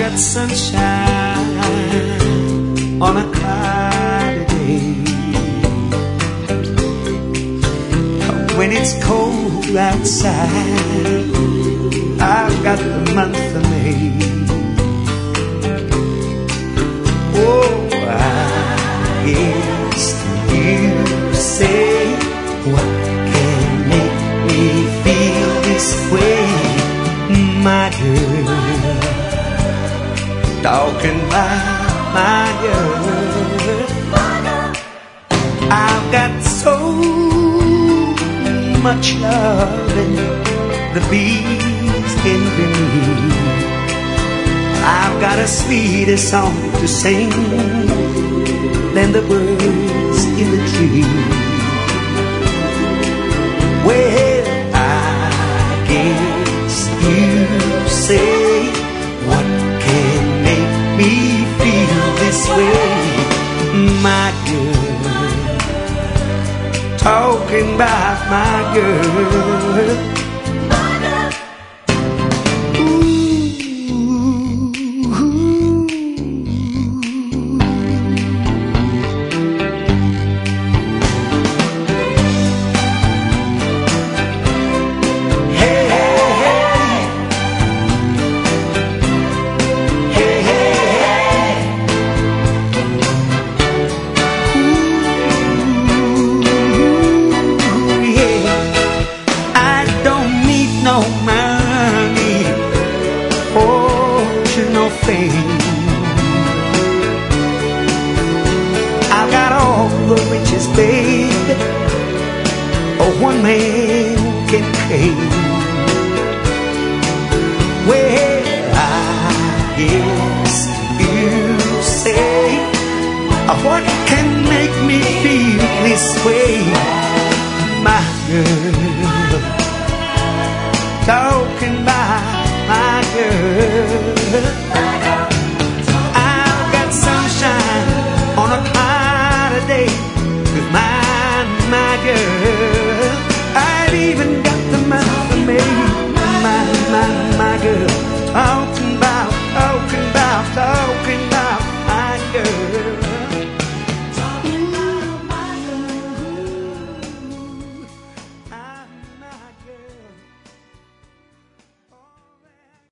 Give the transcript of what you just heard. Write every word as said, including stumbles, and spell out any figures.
got sunshine on a cloudy day. When it's cold outside, I've got the month of May. Oh, I guess you say, what can make me feel this way, my girl? Talking about my girl. I've got so much loving the bees envy me. I've got a sweeter song to sing than the birds in the tree. Well, I guess you say, what can make me feel this way, my girl? Talking about my girl. I've got all the riches, baby, oh, one man can pay. Well, I guess you say, what can make me feel this way, my girl? Talk